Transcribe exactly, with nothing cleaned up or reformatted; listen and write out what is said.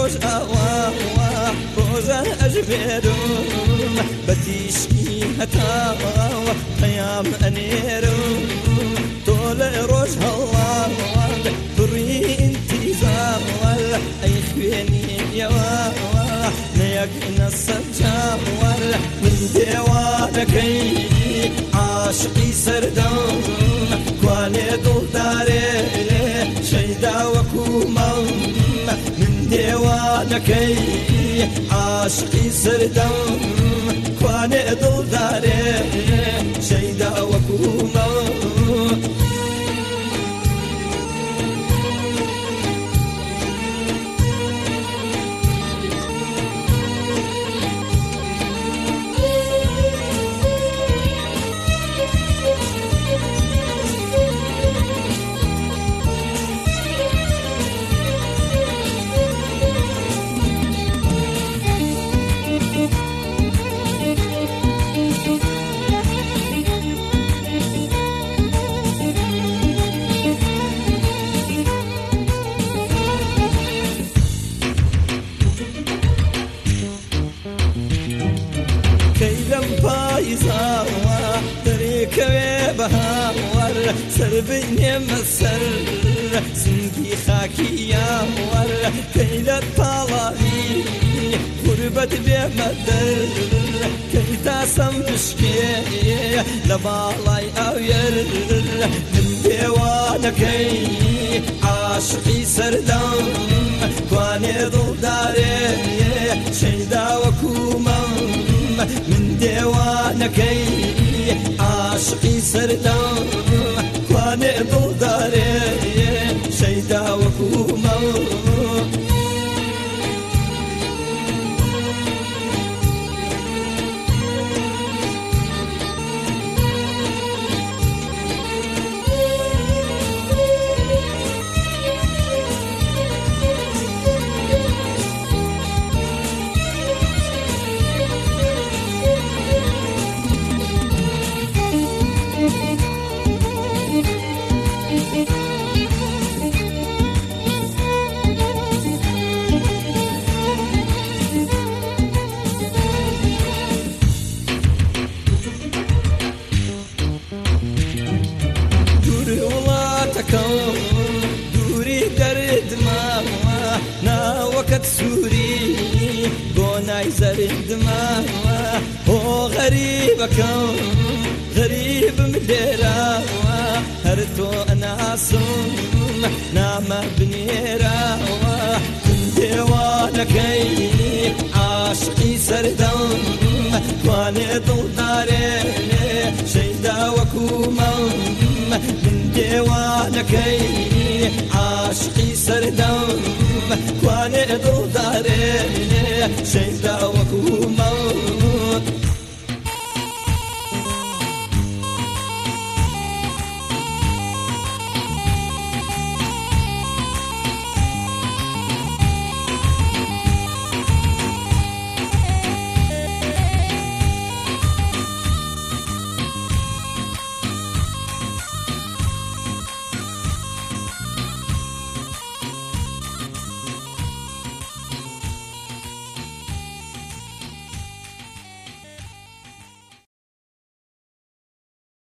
روز أوا روز أجبرم بتشكي هتا قيام أنيرم طول روز الله بري انتظار أي خويني يا نيقنا السجار من ديوانكي عاشقي سردم كواني دول داري شيدا وكومم من ديوانكي عاشقي سردم كواني دول داري شيدا وكومم بايزاوا طريق بهاور سربني مسر سنقي خاكي ياور كيلة طالعي غربت بمدر كي تاسم بشكي لبالاي اوير من ديوانكي عاشقي سردم كواني ضل داري شيدا وكومم من ديوانكي عاشقي سردم كواني ضل داري شيدا وكومم دوري درد ما نا وقت سوري قوناي زرد ما هو غريبكم غريب مديرا هرتو انا صم نام بنيرا ديوانكي عاشقي سردم كواني ضل داري شيدا وكومم من ديوانكي عاشقي سردم كواني ضل داري شيدا